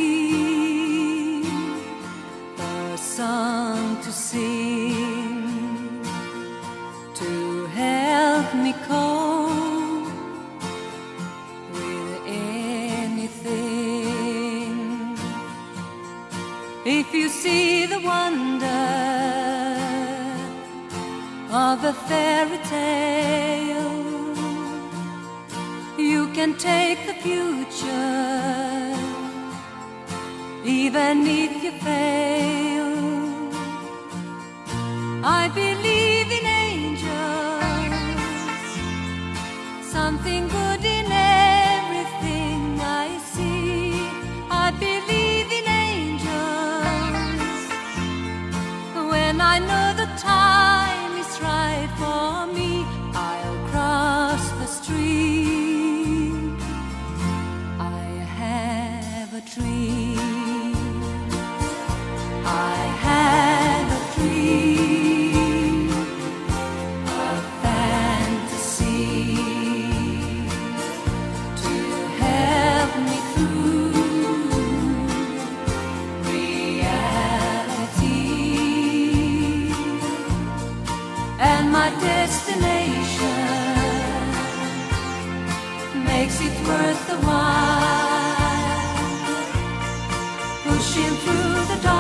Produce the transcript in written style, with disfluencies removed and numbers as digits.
dream, a song to sing, to help me cope with anything. If you see the wonder of a fairy tale, you can take the future, even if you fail. I believe in angels, something good in everything I see. I believe in angels when I know the time is right for me. I'll cross the street. I have a dream. I have a dream, a fantasy to help me through reality. And my destination makes it worth the while, pushing through the dark.